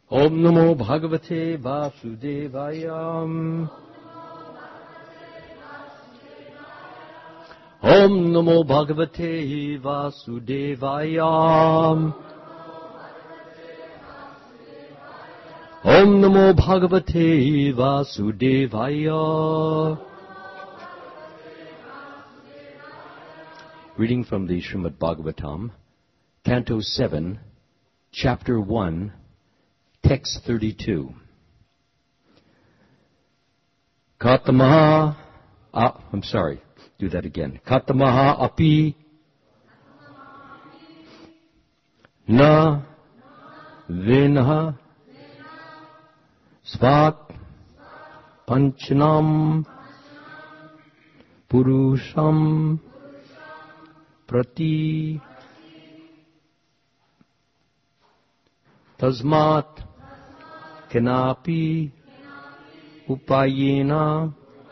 Om Namo Bhagavate Vasudevaya. Om Namo Bhagavate Vasudevaya. Om Namo Bhagavate Vasudevaya. Reading from the Srimad Bhagavatam, Canto 7, Chapter 1, Text 32. Katamaha, do that again. Katamaha api na vinha svat panchanam purusham prati tasmat kenapi upayena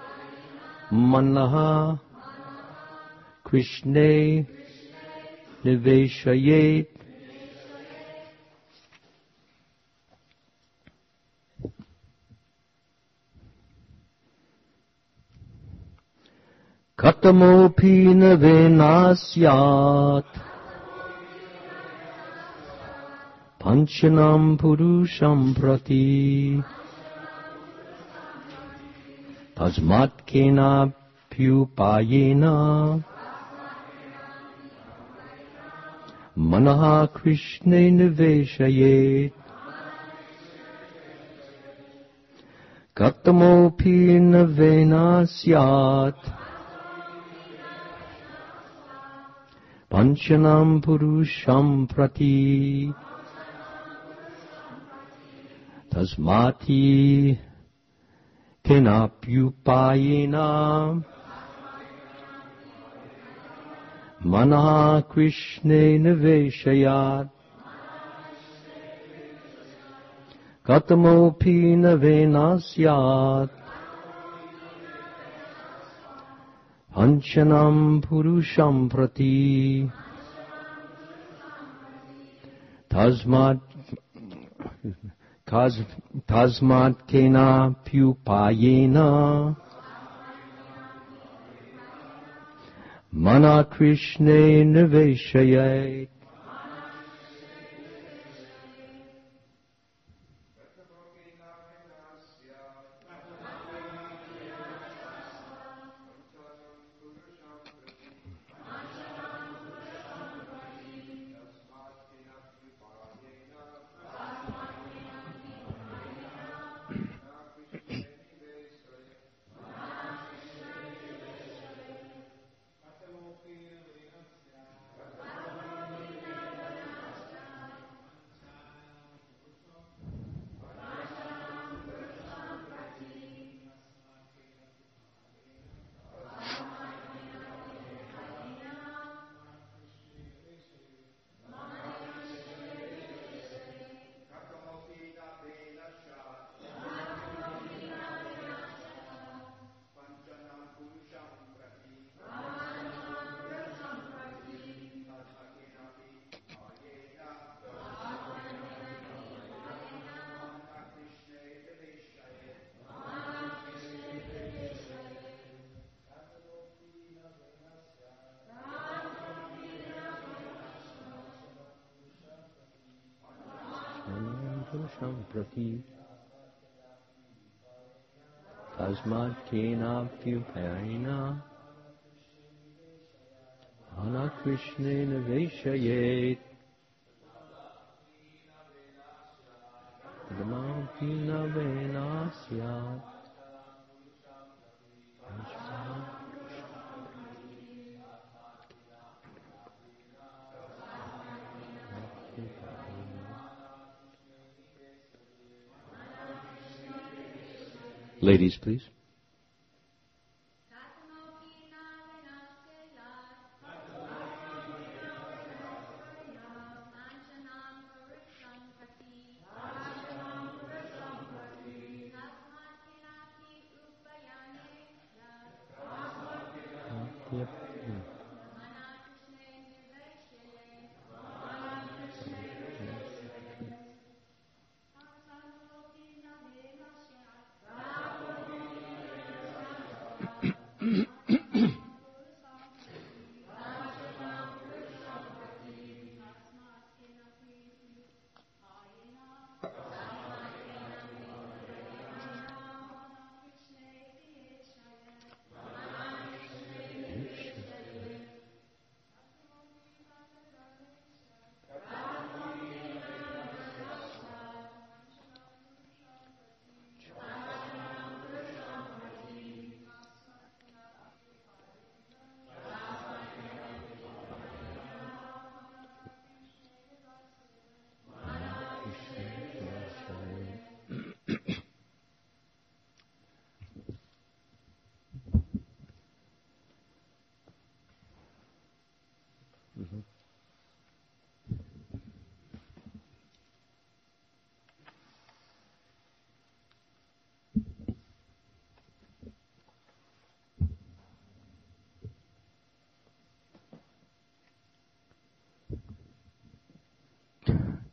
manaha krishne niveshayet. Katamopi navenasyat panchanam purusham prati tasmat kena pyupayena manaha krishne niveshayet. Katamopi navenasyat panchanam purusham prati tasmati kenapyupayena manaha krishne niveshayat. Katamopi navenasyat panchanam purusham prati tasmat kena pyupayena mana krishne niveshayet. Prati tasmat kenapyupayena mana krishne niveshayet. Katamopi navenasyat Ladies, please. Yep.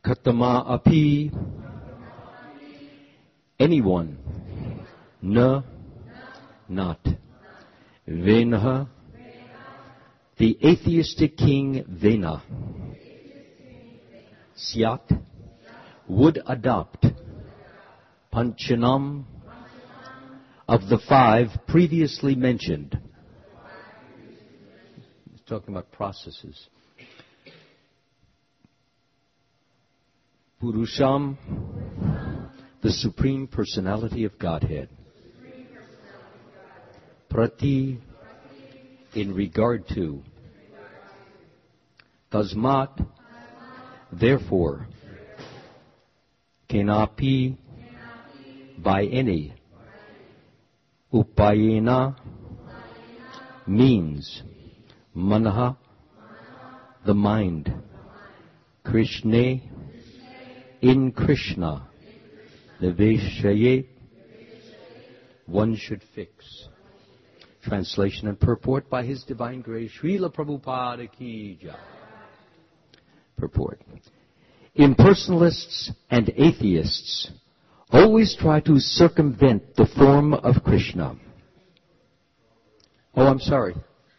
Katama api, anyone, na, not. Venaha, the atheistic king Vena. Syat, would adopt. Panchanam, of the five previously mentioned. He's talking about processes. Purusham, the Supreme Personality of Godhead. Prati, in regard to. Tasmat, therefore. Kenapi, by any. Upayena, means. Manaha, the mind. Krishna, in Krishna. Niveshaye, one should fix. Translation and purport by His Divine Grace, Srila Prabhupada Ki Jai. Purport. Impersonalists and atheists always try to circumvent the form of Krishna. Oh, I'm sorry.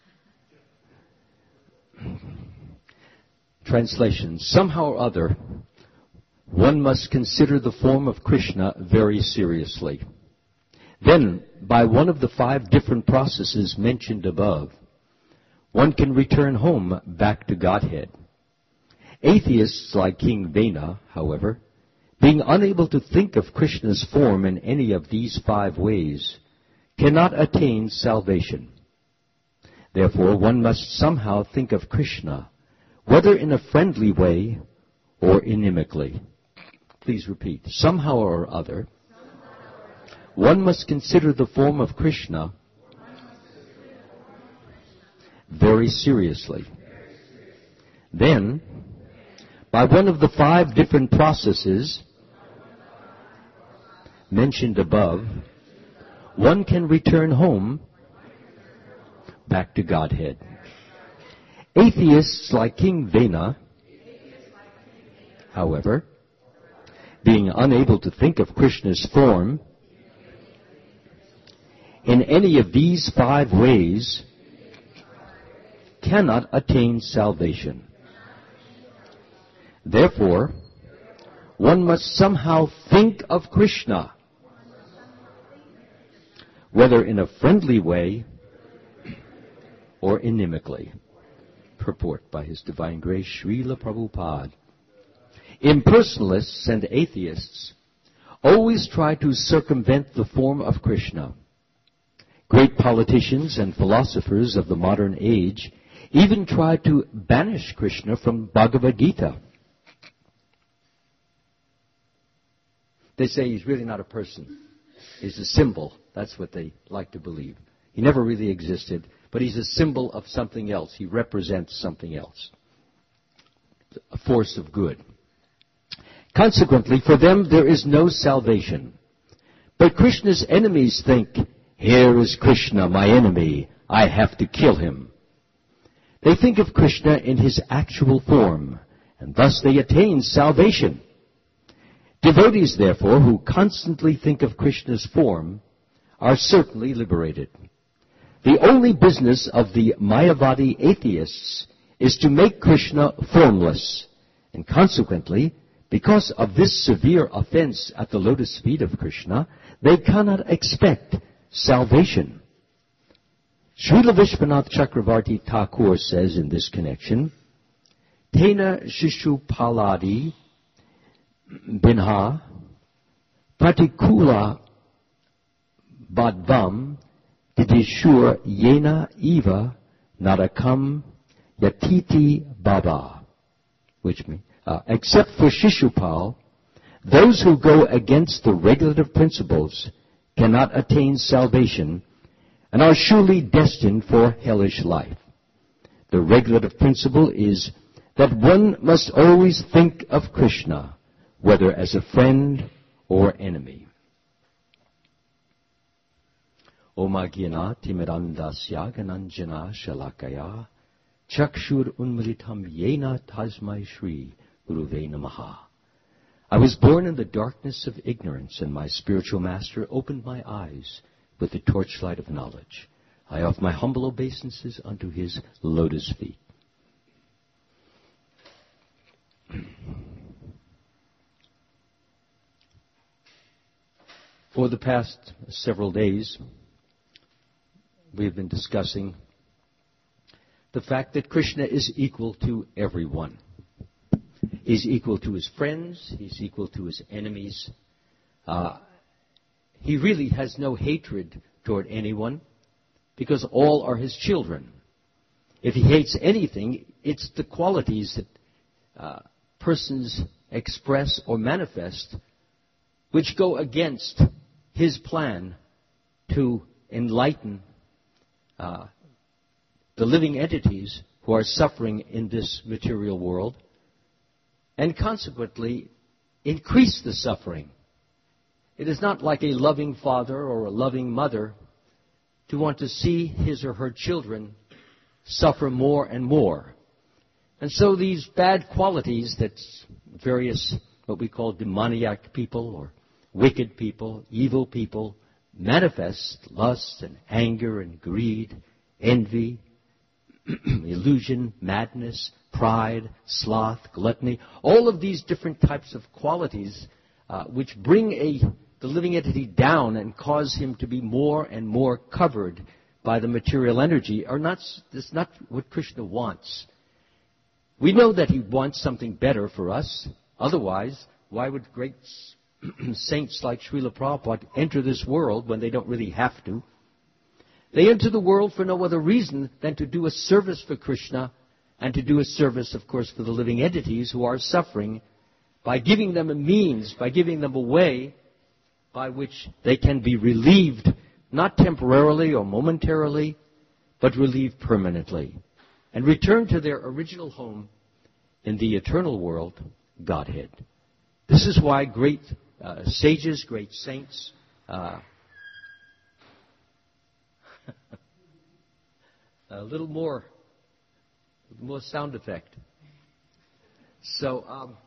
Translation. Somehow or other, one must consider the form of Krishna very seriously. Then, by one of the five different processes mentioned above, one can return home back to Godhead. Atheists like King Vena, however, being unable to think of Krishna's form in any of these five ways, cannot attain salvation. Therefore, one must somehow think of Krishna, whether in a friendly way or inimically. Please repeat. Somehow or other, one must consider the form of Krishna very seriously. Then, by one of the five different processes mentioned above, one can return home back to Godhead. Atheists like King Vena, however, being unable to think of Krishna's form in any of these five ways, cannot attain salvation. Therefore, one must somehow think of Krishna, whether in a friendly way or inimically. Purport by His Divine Grace, Srila Prabhupada. Impersonalists and atheists always try to circumvent the form of Krishna. Great politicians and philosophers of the modern age even try to banish Krishna from Bhagavad Gita. They say he's really not a person. He's a symbol. That's what they like to believe. He never really existed, but he's a symbol of something else. He represents something else. A force of good. Consequently, for them, there is no salvation. But Krishna's enemies think, here is Krishna, my enemy. I have to kill him. They think of Krishna in his actual form, and thus they attain salvation. Devotees, therefore, who constantly think of Krishna's form are certainly liberated. The only business of the Mayavadi atheists is to make Krishna formless, and consequently, because of this severe offense at the lotus feet of Krishna, they cannot expect salvation. Srila Vishwanath Chakravarti Thakur says in this connection, Tena Shishupaladi Binha Pratikula Badvam Didishur Yena Eva Narakam Yatiti Baba, which means, except for Shishupal, those who go against the regulative principles cannot attain salvation and are surely destined for hellish life. The regulative principle is that one must always think of Krishna, whether as a friend or enemy. Om Agyana Timirandasya Gananjana Shalakaya Chakshur Unmilitam Yena Tasmai Shri Guruve Namaha. I was born in the darkness of ignorance, and my spiritual master opened my eyes with the torchlight of knowledge. I offer my humble obeisances unto his lotus feet. For the past several days, we have been discussing the fact that Krishna is equal to everyone. He's equal to his friends. He's equal to his enemies. He really has no hatred toward anyone because all are his children. If he hates anything, it's the qualities that persons express or manifest which go against his plan to enlighten the living entities who are suffering in this material world, and consequently increase the suffering. It is not like a loving father or a loving mother to want to see his or her children suffer more and more. And so these bad qualities that various, what we call demoniac people or wicked people, evil people, manifest lust and anger and greed, envy, illusion, madness, pride, sloth, gluttony, all of these different types of qualities which bring the living entity down and cause him to be more and more covered by the material energy that's not what Krishna wants. We know that he wants something better for us. Otherwise, why would great saints like Srila Prabhupada enter this world when they don't really have to? They enter the world for no other reason than to do a service for Krishna and to do a service, of course, for the living entities who are suffering by giving them a means, by giving them a way by which they can be relieved, not temporarily or momentarily, but relieved permanently, and return to their original home in the eternal world, Godhead. This is why great sages, great saints, a little more sound effect. So,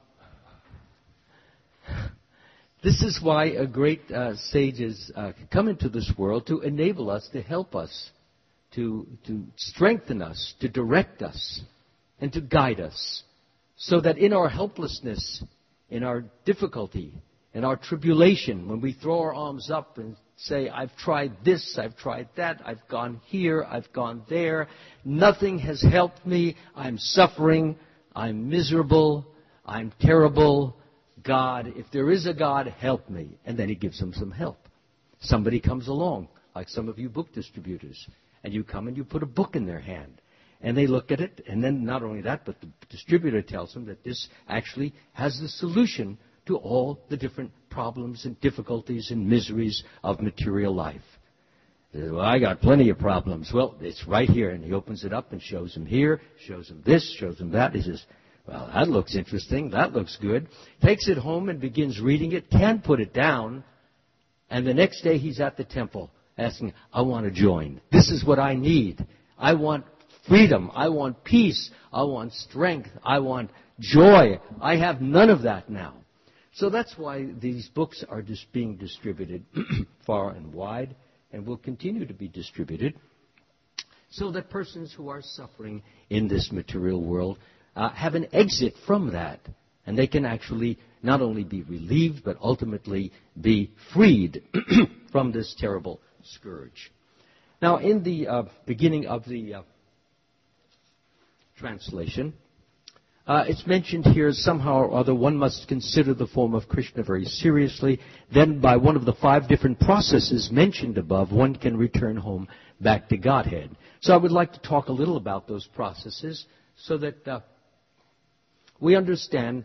this is why great sages come into this world to enable us, to help us, to strengthen us, to direct us, and to guide us, so that in our helplessness, in our difficulty, in our tribulation, when we throw our arms up and say, I've tried this, I've tried that, I've gone here, I've gone there, nothing has helped me, I'm suffering, I'm miserable, I'm terrible, God, if there is a God, help me. And then he gives them some help. Somebody comes along, like some of you book distributors, and you come and you put a book in their hand. And they look at it, and then not only that, but the distributor tells them that this actually has the solution to all the different problems and difficulties and miseries of material life. He says, well, I got plenty of problems. Well, it's right here. And he opens it up and shows them here, shows them this, shows them that. He says, well, that looks interesting. That looks good. Takes it home and begins reading it, can't put it down. And the next day he's at the temple asking, I want to join. This is what I need. I want freedom. I want peace. I want strength. I want joy. I have none of that now. So that's why these books are just being distributed far and wide and will continue to be distributed so that persons who are suffering in this material world have an exit from that. And they can actually not only be relieved, but ultimately be freed from this terrible scourge. Now, in the beginning of the translation, it's mentioned here somehow or other one must consider the form of Krishna very seriously. Then by one of the 5 different processes mentioned above, one can return home back to Godhead. So I would like to talk a little about those processes so that we understand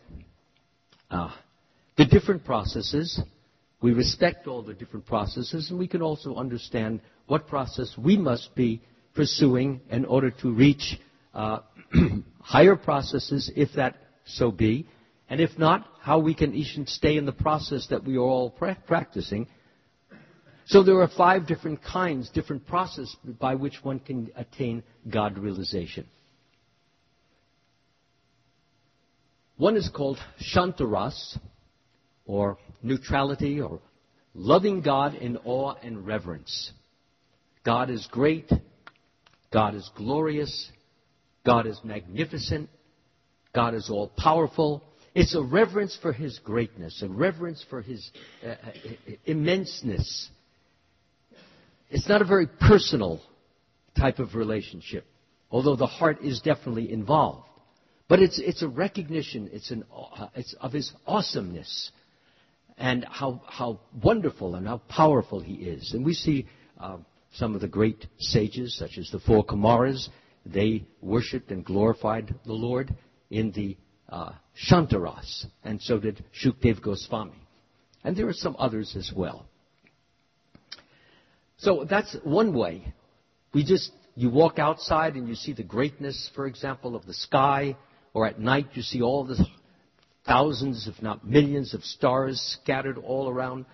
the different processes. We respect all the different processes, and we can also understand what process we must be pursuing in order to reach higher processes, if that so be, and if not, how we can even stay in the process that we are all practicing. So there are 5 different kinds, different processes by which one can attain God realization. One is called Shantaras, or neutrality, or loving God in awe and reverence. God is great. God is glorious. God is magnificent. God is all-powerful. It's a reverence for His greatness, a reverence for His immenseness. It's not a very personal type of relationship, although the heart is definitely involved. But it's a recognition, it's of His awesomeness and how wonderful and how powerful He is. And we see some of the great sages, such as the four Kumaras, they worshipped and glorified the Lord in the Shantaras, and so did Shukdev Goswami. And there are some others as well. So that's one way. You walk outside and you see the greatness, for example, of the sky, or at night you see all the thousands, if not millions, of stars scattered all around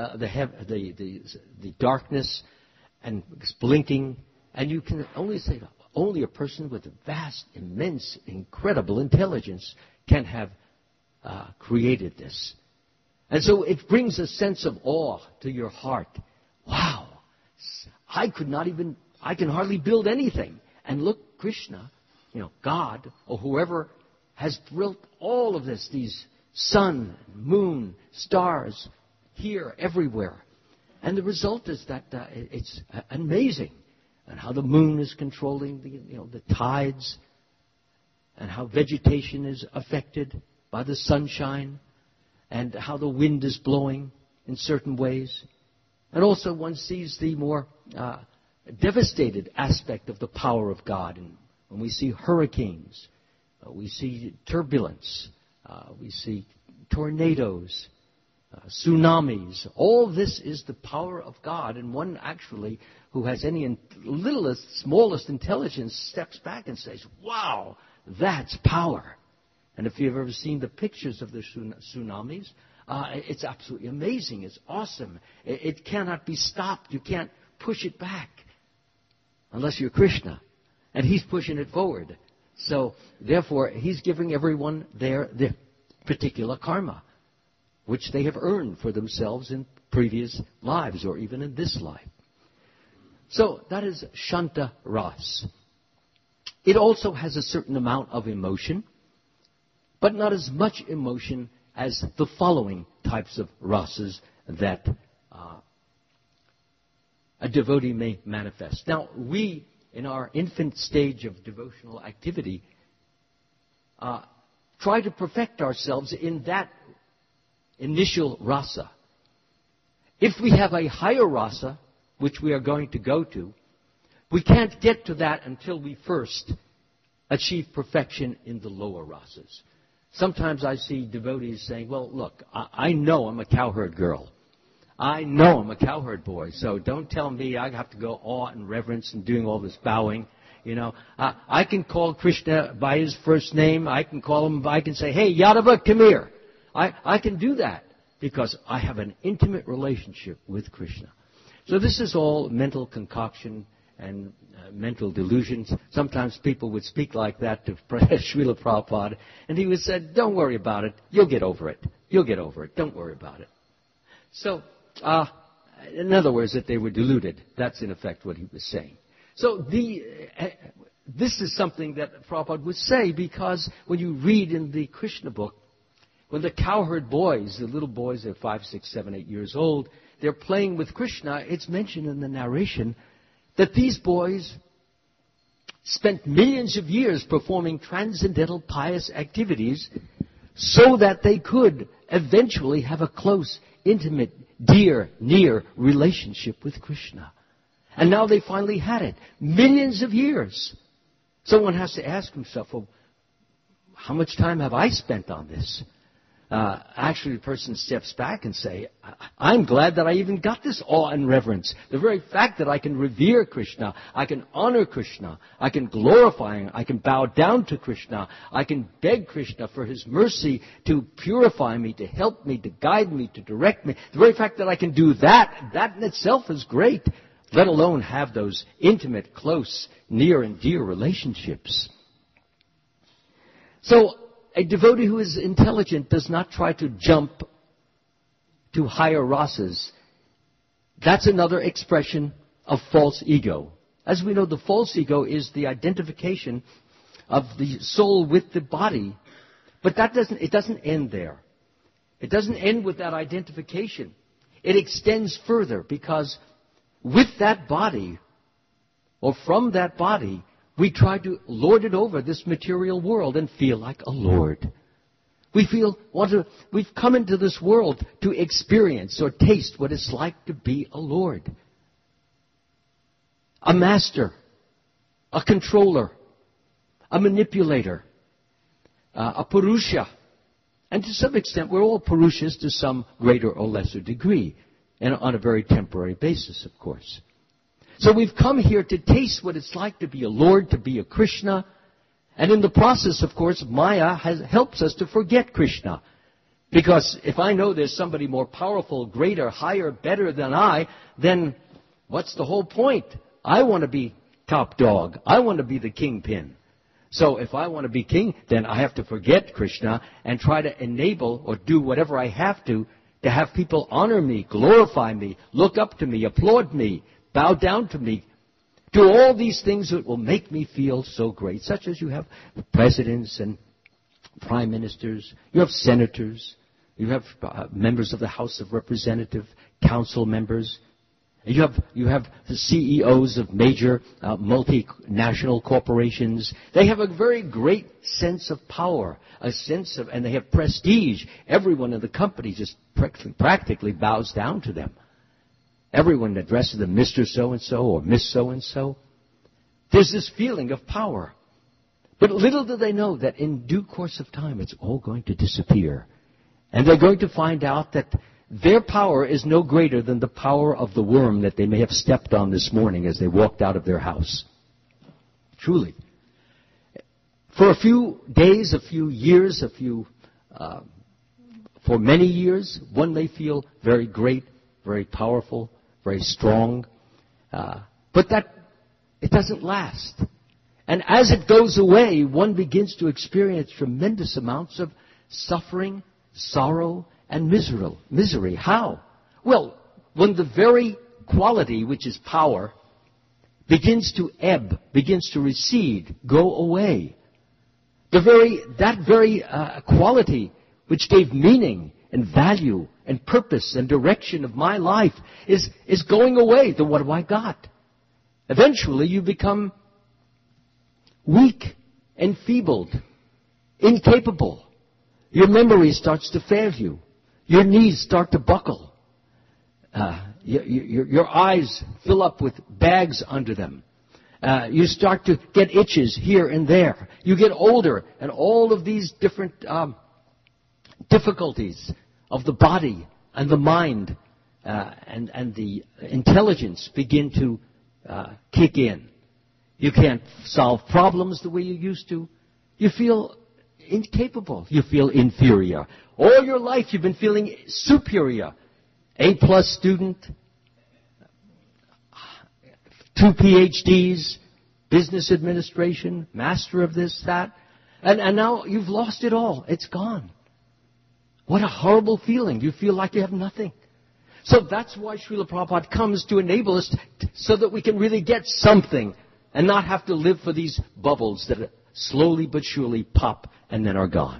the darkness and blinking, and you can only say only a person with a vast, immense, incredible intelligence can have created this. And so it brings a sense of awe to your heart. Wow, I can hardly build anything. And look, Krishna, God, or whoever has built all of this, these sun, moon, stars, here, everywhere. And the result is that it's amazing. And how the moon is controlling the tides, and how vegetation is affected by the sunshine, and how the wind is blowing in certain ways. And also one sees the more devastated aspect of the power of God. And when we see hurricanes, we see turbulence, we see tornadoes, tsunamis. All this is the power of God. And one actually who has any littlest, smallest intelligence steps back and says, wow, that's power. And if you've ever seen the pictures of the tsunamis, it's absolutely amazing. It's awesome. It cannot be stopped. You can't push it back unless you're Krishna. And He's pushing it forward. So, therefore, He's giving everyone their particular karma, which they have earned for themselves in previous lives or even in this life. So, that is Shanta Ras. It also has a certain amount of emotion, but not as much emotion as the following types of rasas that a devotee may manifest. Now, we, in our infant stage of devotional activity, try to perfect ourselves in that initial rasa. If we have a higher rasa, which we are going to go to, we can't get to that until we first achieve perfection in the lower rasas. Sometimes I see devotees saying, well, look, I know I'm a cowherd girl. I know I'm a cowherd boy, so don't tell me I have to go awe and reverence and doing all this bowing. I can call Krishna by his first name. I can call him, I can say, hey, Yadava, come here. I can do that because I have an intimate relationship with Krishna. So this is all mental concoction and mental delusions. Sometimes people would speak like that to Srila Prabhupada, and he would say, don't worry about it. You'll get over it. You'll get over it. Don't worry about it. So, in other words, that they were deluded. That's in effect what he was saying. So this is something that Prabhupada would say, because when you read in the Krishna book, when the cowherd boys, the little boys, they're 5, 6, 7, 8 years old, they're playing with Krishna, it's mentioned in the narration that these boys spent millions of years performing transcendental pious activities so that they could eventually have a close, intimate, dear, near relationship with Krishna. And now they finally had it. Millions of years. Someone has to ask himself, well, how much time have I spent on this? Actually, the person steps back and say, I'm glad that I even got this awe and reverence. The very fact that I can revere Krishna, I can honor Krishna, I can glorify Him, I can bow down to Krishna, I can beg Krishna for His mercy to purify me, to help me, to guide me, to direct me. The very fact that I can do that in itself is great, let alone have those intimate, close, near and dear relationships. So, a devotee who is intelligent does not try to jump to higher rasas, that's another expression of false ego. As we know, the false ego is the identification of the soul with the body. But it doesn't end there. It doesn't end with that identification. It extends further, because with that body, or from that body, we try to lord it over this material world and feel like a lord. We've come into this world to experience or taste what it's like to be a lord, a master, a controller, a manipulator, a Purusha. And to some extent, we're all Purushas to some greater or lesser degree, and on a very temporary basis, of course. So we've come here to taste what it's like to be a Lord, to be a Krishna. And in the process, of course, Maya helps us to forget Krishna. Because if I know there's somebody more powerful, greater, higher, better than I, then what's the whole point? I want to be top dog. I want to be the kingpin. So if I want to be king, then I have to forget Krishna and try to enable or do whatever I have to have people honor me, glorify me, look up to me, applaud me, bow down to me. Do all these things that will make me feel so great, such as you have presidents and prime ministers, you have senators, you have members of the House of Representatives, council members, you have the CEOs of major multinational corporations. They have a very great sense of power, and they have prestige. Everyone in the company just practically bows down to them. Everyone addresses them Mr. So-and-so or Miss So-and-so. There's this feeling of power. But little do they know that in due course of time, it's all going to disappear. And they're going to find out that their power is no greater than the power of the worm that they may have stepped on this morning as they walked out of their house. Truly. For a few days, a few years, for many years, one may feel very great, very powerful, very strong. But it doesn't last. And as it goes away, one begins to experience tremendous amounts of suffering, sorrow, and misery. How? Well, when the very quality, which is power, begins to ebb, begins to recede, go away. That very quality which gave meaning and value and purpose and direction of my life is going away. Then what have I got? Eventually you become weak, enfeebled, incapable. Your memory starts to fail you. Your knees start to buckle. Your eyes fill up with bags under them. You start to get itches here and there. You get older, and all of these different difficulties of the body and the mind and the intelligence begin to kick in. You can't solve problems the way you used to. You feel incapable. You feel inferior. All your life you've been feeling superior. A+ student, 2 PhDs, business administration, master of this, that. And now you've lost it all. It's gone. What a horrible feeling. You feel like you have nothing. So that's why Srila Prabhupada comes to enable us so that we can really get something and not have to live for these bubbles that slowly but surely pop and then are gone.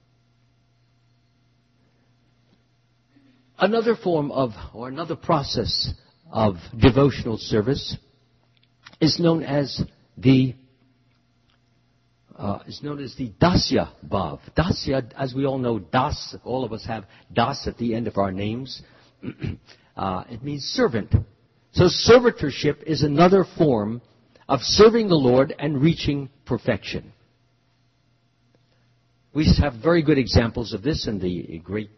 Another form of, or another process of devotional service is known as the Dasya Bhav. Dasya, as we all know, Das, all of us have Das at the end of our names. It means servant. So servitorship is another form of serving the Lord and reaching perfection. We have very good examples of this in the great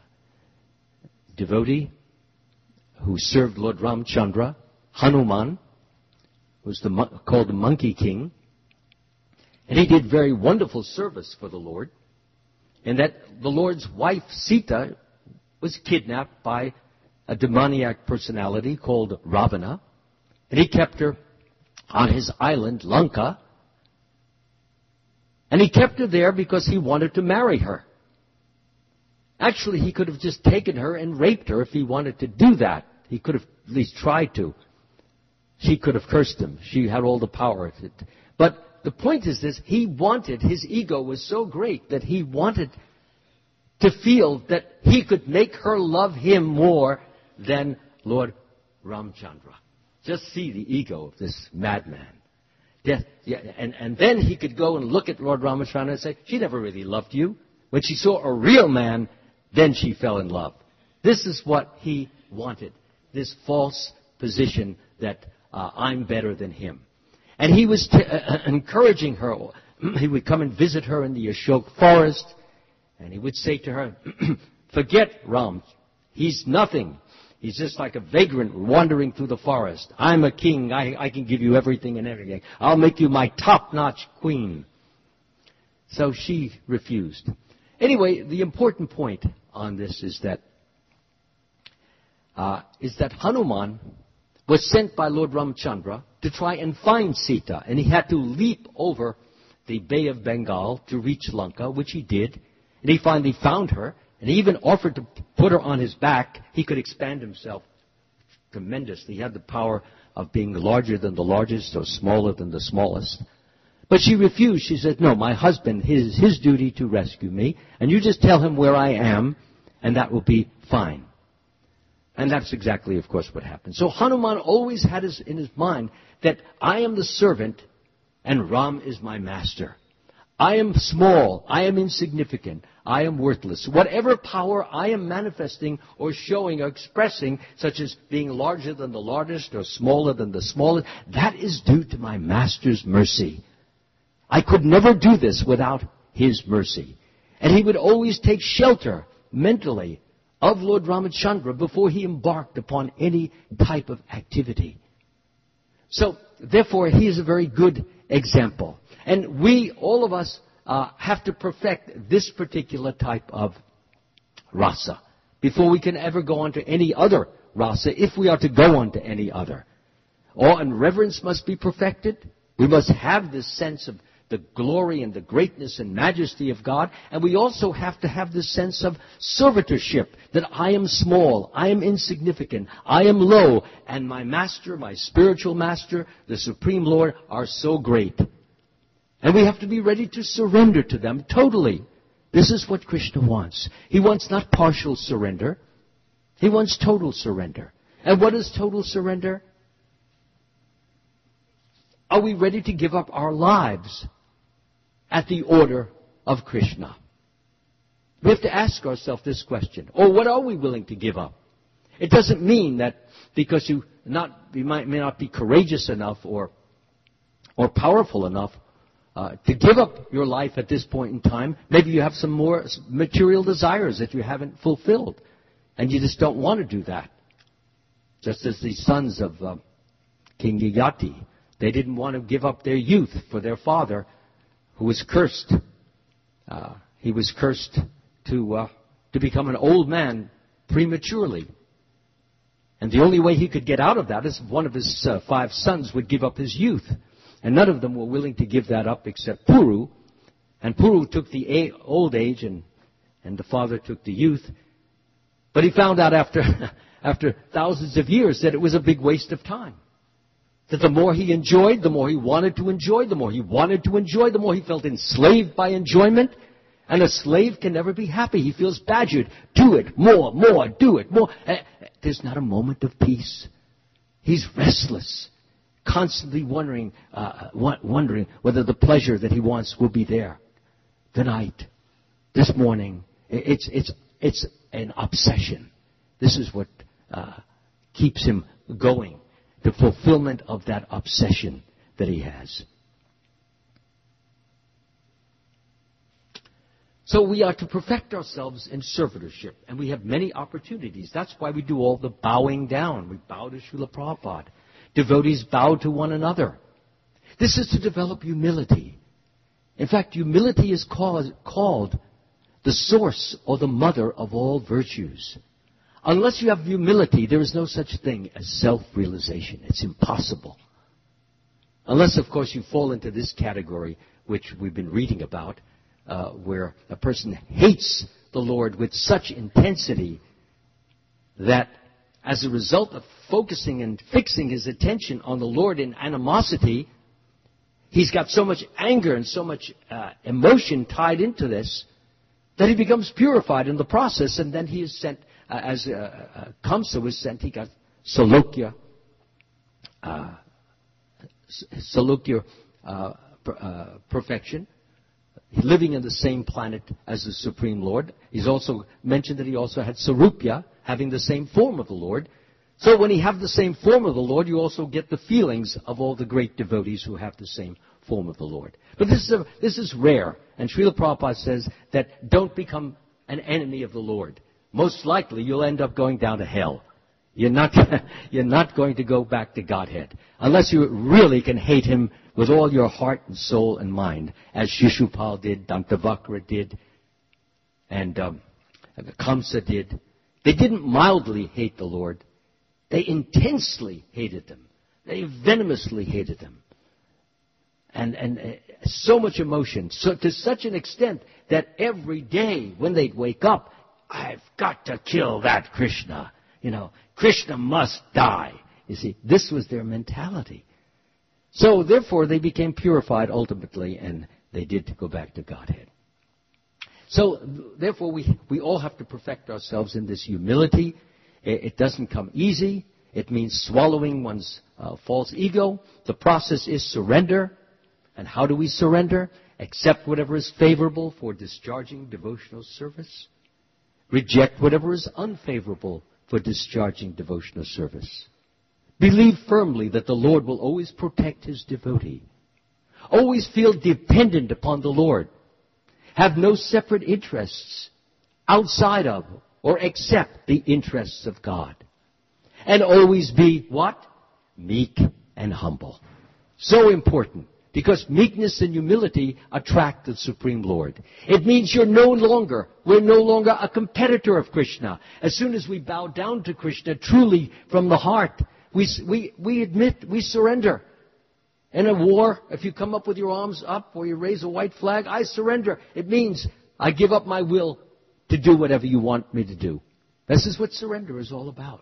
devotee who served Lord Ramchandra, Hanuman, was called the Monkey King. And he did very wonderful service for the Lord, in that the Lord's wife, Sita, was kidnapped by a demoniac personality called Ravana, and he kept her on his island, Lanka, and he kept her there because he wanted to marry her. Actually, he could have just taken her and raped her if he wanted to do that. He could have at least tried to. She could have cursed him. She had all the power. But the point is this, his ego was so great that he wanted to feel that he could make her love him more than Lord Ramchandra. Just see the ego of this madman. And then he could go and look at Lord Ramchandra and say, she never really loved you. When she saw a real man, then she fell in love. This is what he wanted, this false position that I'm better than him. And he was encouraging her. He would come and visit her in the Ashok forest, and he would say to her, forget Ram. He's nothing. He's just like a vagrant wandering through the forest. I'm a king. I can give you everything and everything. I'll make you my top-notch queen. So she refused. Anyway, the important point on this is that Hanuman was sent by Lord Ramchandra to try and find Sita. And he had to leap over the Bay of Bengal to reach Lanka, which he did. And he finally found her. And he even offered to put her on his back. He could expand himself tremendously. He had the power of being larger than the largest or smaller than the smallest. But she refused. She said, no, my husband, his duty to rescue me. And you just tell him where I am, and that will be fine. And that's exactly, of course, what happened. So Hanuman always had in his mind that I am the servant and Ram is my master. I am small. I am insignificant. I am worthless. Whatever power I am manifesting or showing or expressing, such as being larger than the largest or smaller than the smallest, that is due to my master's mercy. I could never do this without his mercy. And he would always take shelter mentally of Lord Ramchandra before he embarked upon any type of activity. So, therefore, he is a very good example. And we, all of us, have to perfect this particular type of rasa before we can ever go on to any other rasa, if we are to go on to any other. Awe and reverence must be perfected. We must have this sense of the glory and the greatness and majesty of God. And we also have to have this sense of servitorship, that I am small, I am insignificant, I am low, and my master, my spiritual master, the Supreme Lord, are so great. And we have to be ready to surrender to them totally. This is what Krishna wants. He wants not partial surrender. He wants total surrender. And what is total surrender? Are we ready to give up our lives at the order of Krishna? We have to ask ourselves this question. Or what are we willing to give up? It doesn't mean that because you may not be courageous enough or powerful enough to give up your life at this point in time. Maybe you have some more material desires that you haven't fulfilled, and you just don't want to do that. Just as the sons of King Yayati, they didn't want to give up their youth for their father, who was cursed. He was cursed to become an old man prematurely. And the only way he could get out of that is one of his 5 sons would give up his youth. And none of them were willing to give that up except Puru. And Puru took the old age and the father took the youth. But he found out after thousands of years that it was a big waste of time. That the more he enjoyed, the more he wanted to enjoy, the more he wanted to enjoy, the more he felt enslaved by enjoyment. And a slave can never be happy. He feels badgered. Do it, more, do it, more. There's not a moment of peace. He's restless, constantly wondering whether the pleasure that he wants will be there. Tonight, this morning, it's an obsession. This is what keeps him going. The fulfillment of that obsession that he has. So we are to perfect ourselves in servitorship, and we have many opportunities. That's why we do all the bowing down. We bow to Srila Prabhupada. Devotees bow to one another. This is to develop humility. In fact, humility is called the source or the mother of all virtues. Unless you have humility, there is no such thing as self-realization. It's impossible. Unless, of course, you fall into this category, which we've been reading about, where a person hates the Lord with such intensity that as a result of focusing and fixing his attention on the Lord in animosity, he's got so much anger and so much emotion tied into this that he becomes purified in the process, and then he is sent, as Kamsa was sent, he got Salokya perfection, living in the same planet as the Supreme Lord. He's also mentioned that he also had Sarupya, having the same form of the Lord. So when you have the same form of the Lord, you also get the feelings of all the great devotees who have the same form of the Lord. But this is rare. And Srila Prabhupada says that don't become an enemy of the Lord. Most likely you'll end up going down to hell. You're not going to go back to Godhead. Unless you really can hate him with all your heart and soul and mind, as Shishupal did, Dantavakra did, and Kamsa did. They didn't mildly hate the Lord. They intensely hated them. They venomously hated them. And so much emotion, so to such an extent that every day when they'd wake up, I've got to kill that Krishna. Krishna must die. You see, this was their mentality. So therefore they became purified ultimately, and they did go back to Godhead. So therefore we all have to perfect ourselves in this humility. It doesn't come easy. It means swallowing one's false ego. The process is surrender. And how do we surrender? Accept whatever is favorable for discharging devotional service. Reject whatever is unfavorable for discharging devotional service. Believe firmly that the Lord will always protect his devotee. Always feel dependent upon the Lord. Have no separate interests outside of or except the interests of God. And always be what? Meek and humble. So important. Because meekness and humility attract the Supreme Lord. It means we're no longer a competitor of Krishna. As soon as we bow down to Krishna truly from the heart, we admit, we surrender. In a war, if you come up with your arms up or you raise a white flag, I surrender. It means I give up my will to do whatever you want me to do. This is what surrender is all about.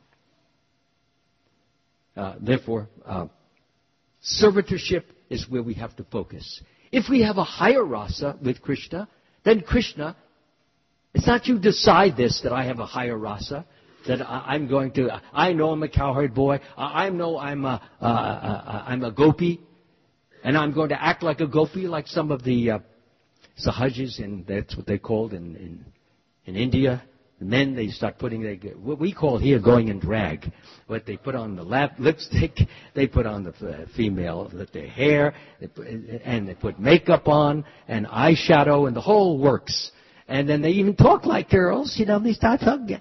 Therefore, servitorship is where we have to focus. If we have a higher rasa with Krishna, then Krishna, it's not you decide this, that I have a higher rasa, that I know I'm a cowherd boy, I know I'm a gopi, and I'm going to act like a gopi, like some of the sahajis, and that's what they're called in India. And then they start putting what we call here going in drag. What they put on the lipstick, they put on the female, their hair, and they put makeup on, and eyeshadow, and the whole works. And then they even talk like girls, they start talking.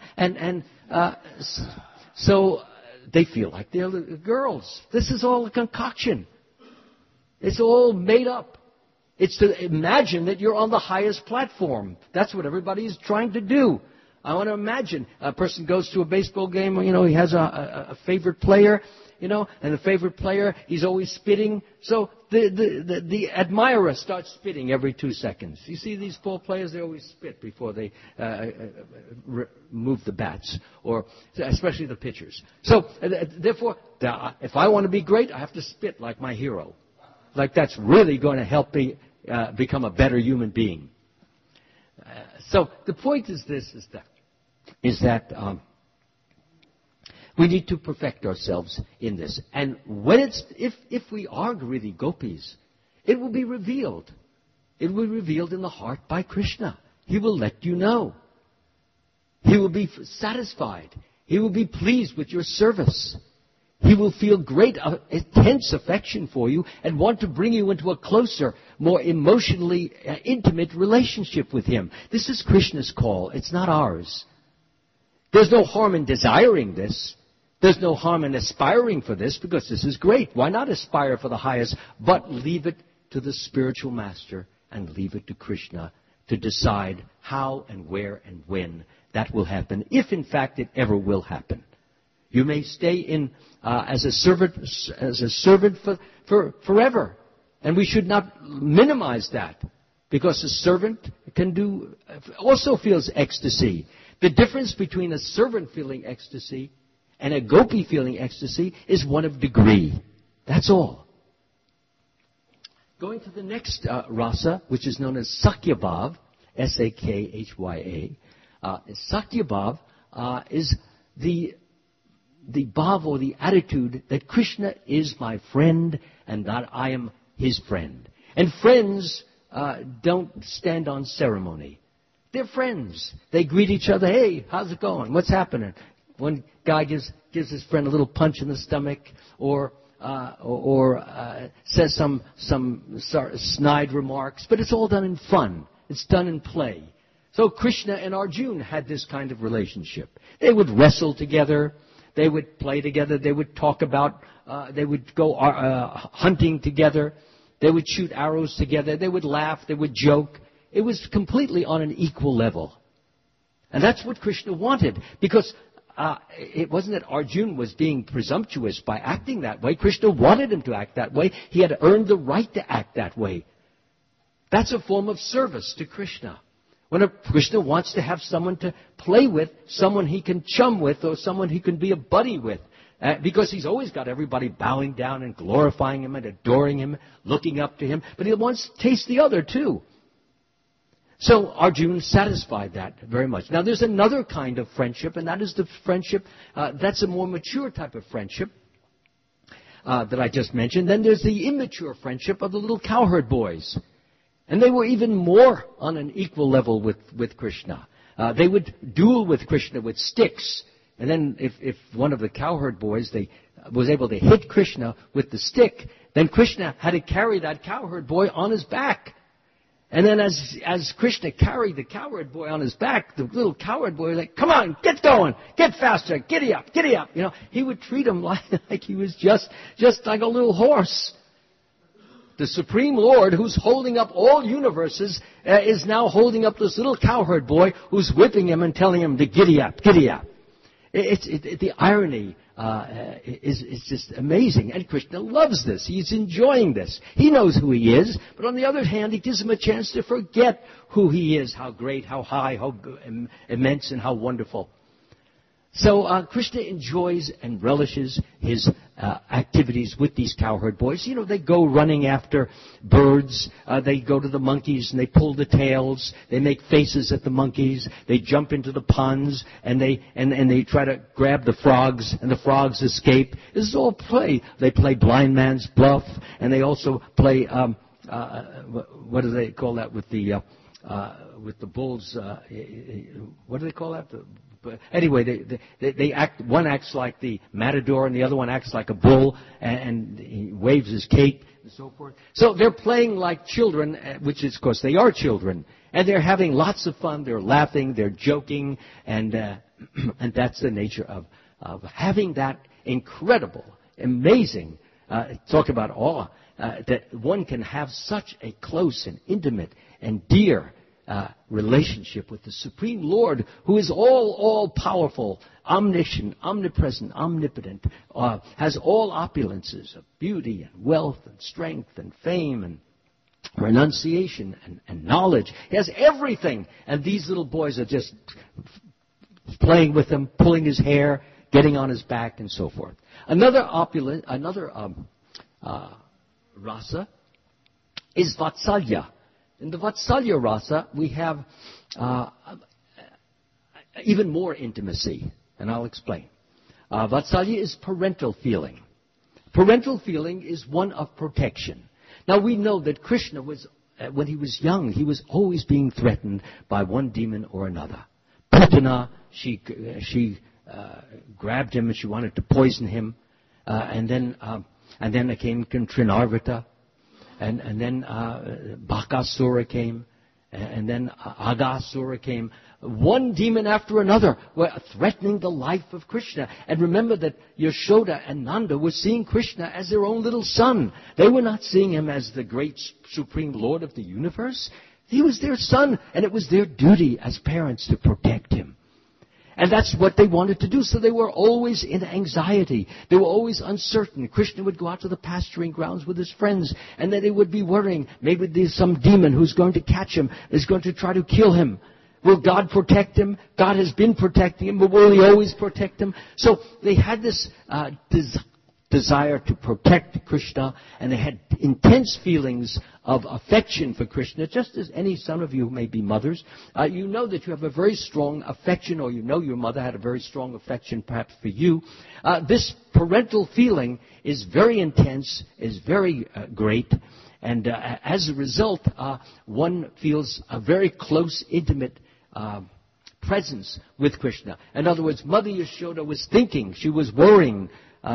So they feel like they're girls. This is all a concoction. It's all made up. It's to imagine that you're on the highest platform. That's what everybody is trying to do. I want to imagine a person goes to a baseball game, he has a favorite player, and the favorite player, he's always spitting. So the admirer starts spitting every 2 seconds. You see these ball players, they always spit before they move the bats, or especially the pitchers. So therefore, if I want to be great, I have to spit like my hero. Like that's really going to help me become a better human being. So the point is that we need to perfect ourselves in this. And when if we are really gopis, it will be revealed. It will be revealed in the heart by Krishna. He will let you know. He will be satisfied. He will be pleased with your service. He will feel great, intense affection for you and want to bring you into a closer, more emotionally intimate relationship with him. This is Krishna's call. It's not ours. There's no harm in desiring this. There's no harm in aspiring for this, because this is great. Why not aspire for the highest? But leave it to the spiritual master and leave it to Krishna to decide how and where and when that will happen, if in fact it ever will happen. You may stay in as a servant for forever. And we should not minimize that, because a servant also feels ecstasy. The difference between a servant feeling ecstasy and a gopi feeling ecstasy is one of degree. That's all. Going to the next rasa, which is known as Sakyabhav, S-A-K-H-Y-A. Sakyabhav is the bhav or the attitude that Krishna is my friend and that I am his friend. And friends don't stand on ceremony. They're friends. They greet each other. Hey, how's it going? What's happening? One guy gives his friend a little punch in the stomach, or says some snide remarks, but it's all done in fun. It's done in play. So Krishna and Arjuna had this kind of relationship. They would wrestle together. They would play together. They would talk about. They would go hunting together. They would shoot arrows together. They would laugh. They would joke. It was completely on an equal level. And that's what Krishna wanted. Because it wasn't that Arjuna was being presumptuous by acting that way. Krishna wanted him to act that way. He had earned the right to act that way. That's a form of service to Krishna. When Krishna wants to have someone to play with, someone he can chum with, or someone he can be a buddy with. Because he's always got everybody bowing down and glorifying him and adoring him, looking up to him. But he wants to taste the other too. So Arjuna satisfied that very much. Now there's another kind of friendship, and that is the friendship, that's a more mature type of friendship that I just mentioned. Then there's the immature friendship of the little cowherd boys. And they were even more on an equal level with Krishna. They would duel with Krishna with sticks. And then if one of the cowherd boys was able to hit Krishna with the stick, then Krishna had to carry that cowherd boy on his back. And then as Krishna carried the cowherd boy on his back, the little cowherd boy was like, come on, get going, get faster, giddy up, giddy up. You know, he would treat him like he was just like a little horse. The Supreme Lord, who's holding up all universes, is now holding up this little cowherd boy who's whipping him and telling him to giddy up, giddy up. The irony is just amazing. And Krishna loves this. He's enjoying this. He knows who he is. But on the other hand, he gives him a chance to forget who he is, how great, how high, how immense, and how wonderful. So Krishna enjoys and relishes his activities with these cowherd boys. You know, they go running after birds. They go to the monkeys and they pull the tails. They make faces at the monkeys. They jump into the ponds and they try to grab the frogs, and the frogs escape. This is all play. They play blind man's bluff, and they also play what do they call that with the bulls? What do they call that? Anyway, they act. One acts like the matador, and the other one acts like a bull, and he waves his cape and so forth. So they're playing like children, which is, of course, they are children, and they're having lots of fun. They're laughing, they're joking, and that's the nature of having that incredible, amazing. Talk about awe that one can have such a close and intimate and dear relationship with the Supreme Lord, who is all powerful, omniscient, omnipresent, omnipotent, has all opulences of beauty and wealth and strength and fame and renunciation and knowledge. He has everything, and these little boys are just playing with him, pulling his hair, getting on his back, and so forth. Another rasa is Vatsalya. In the Vatsalya rasa, we have even more intimacy, and I'll explain. Vatsalya is parental feeling. Parental feeling is one of protection. Now, we know that Krishna was, when he was young, he was always being threatened by one demon or another. Putana, she grabbed him and she wanted to poison him, and then there came Trinarvata. And then Bakasura came, and then Agasura came. One demon after another were threatening the life of Krishna. And remember that Yashoda and Nanda were seeing Krishna as their own little son. They were not seeing him as the great Supreme Lord of the universe. He was their son, and it was their duty as parents to protect him. And that's what they wanted to do. So they were always in anxiety. They were always uncertain. Krishna would go out to the pasturing grounds with his friends, and then they would be worrying. Maybe there's some demon who's going to catch him, is going to try to kill him. Will God protect him? God has been protecting him, but will he always protect him? So they had this desire to protect Krishna, and they had intense feelings of affection for Krishna, just as some of you may be mothers. You know that you have a very strong affection, or you know your mother had a very strong affection perhaps for you. This parental feeling is very intense, is very great, and as a result, one feels a very close, intimate presence with Krishna. In other words, Mother Yashoda was thinking, she was worrying,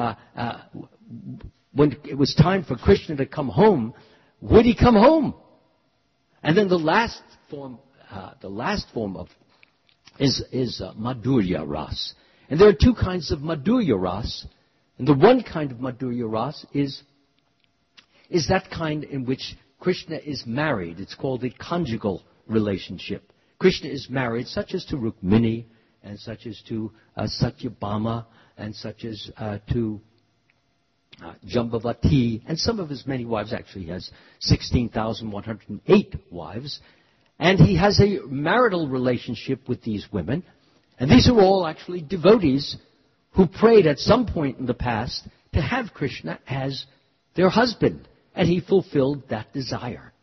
when it was time for Krishna to come home, would he come home? And then the last form of is Madhurya Ras. And there are two kinds of Madhurya Ras. And the one kind of Madhurya Ras is that kind in which Krishna is married. It's called a conjugal relationship. Krishna is married, such as to Rukmini, and such as to Satyabhama, and such as to Jambavati, and some of his many wives. Actually, he has 16,108 wives. And he has a marital relationship with these women. And these are all actually devotees who prayed at some point in the past to have Krishna as their husband. And he fulfilled that desire.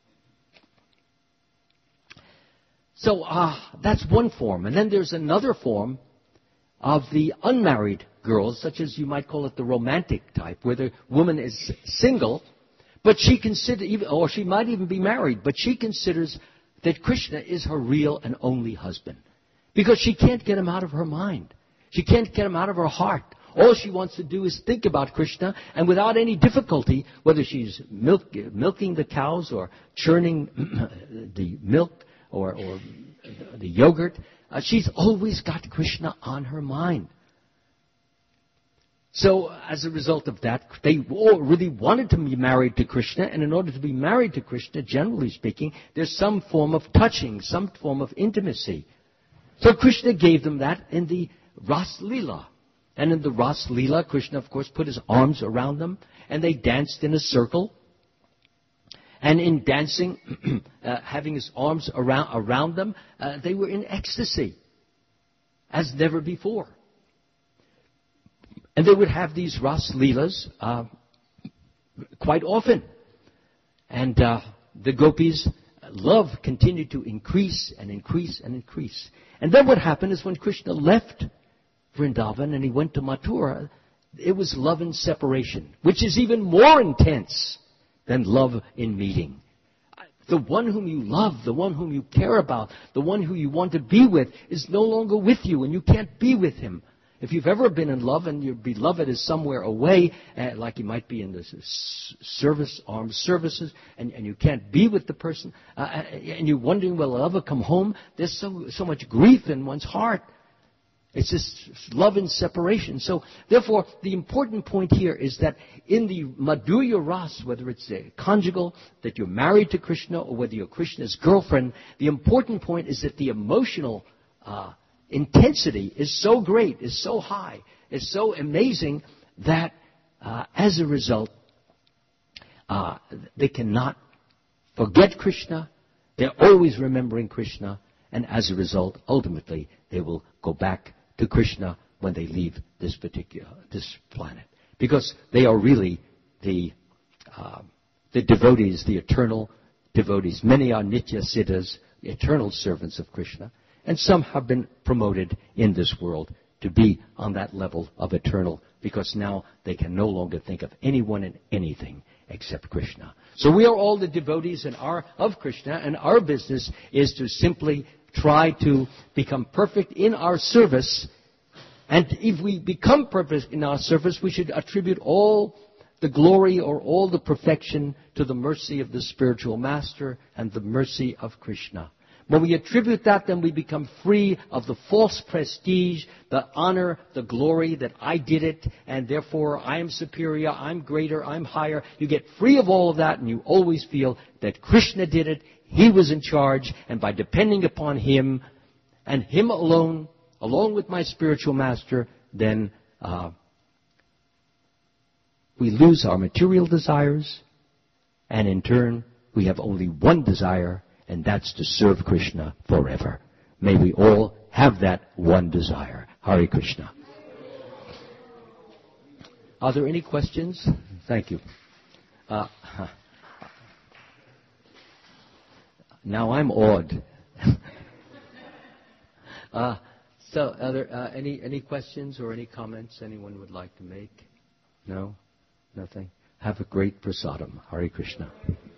So that's one form. And then there's another form of the unmarried girls, such as you might call it the romantic type, where the woman is single, but she or she might even be married, but she considers that Krishna is her real and only husband. Because she can't get him out of her mind. She can't get him out of her heart. All she wants to do is think about Krishna, and without any difficulty, whether she's milking the cows or churning the milk or the yogurt, she's always got Krishna on her mind. So, as a result of that, they all really wanted to be married to Krishna, and in order to be married to Krishna, generally speaking, there's some form of touching, some form of intimacy. So Krishna gave them that in the Ras Leela. And in the Ras Leela, Krishna, of course, put his arms around them, and they danced in a circle. And in dancing, having his arms around them, they were in ecstasy, as never before. And they would have these Ras Leelas quite often. And the gopis' love continued to increase and increase and increase. And then what happened is when Krishna left Vrindavan and he went to Mathura, it was love in separation, which is even more intense than love in meeting. The one whom you love, the one whom you care about, the one who you want to be with is no longer with you, and you can't be with him. If you've ever been in love and your beloved is somewhere away, like you might be in the armed services, and you can't be with the person, and you're wondering, will love come home? There's so much grief in one's heart. It's just love in separation. So, therefore, the important point here is that in the Madhurya Ras, whether it's a conjugal, that you're married to Krishna, or whether you're Krishna's girlfriend, the important point is that the emotional intensity is so great, is so high, is so amazing that as a result, they cannot forget Krishna. They're always remembering Krishna, and as a result, ultimately, they will go back to Krishna when they leave this planet, because they are really the devotees, the eternal devotees. Many are Nitya Siddhas, eternal servants of Krishna, and some have been promoted in this world to be on that level of eternal, because now they can no longer think of anyone and anything except Krishna. So we are all the devotees of Krishna, and our business is to simply try to become perfect in our service. And if we become perfect in our service, we should attribute all the glory or all the perfection to the mercy of the spiritual master and the mercy of Krishna. When we attribute that, then we become free of the false prestige, the honor, the glory that I did it, and therefore I am superior, I'm greater, I'm higher. You get free of all of that, and you always feel that Krishna did it, he was in charge, and by depending upon him and him alone, along with my spiritual master, then we lose our material desires, and in turn, we have only one desire, and that's to serve Krishna forever. May we all have that one desire. Hare Krishna. Are there any questions? Thank you. Now I'm awed. So, are there any questions or any comments anyone would like to make? No? Nothing? Have a great prasadam. Hare Krishna.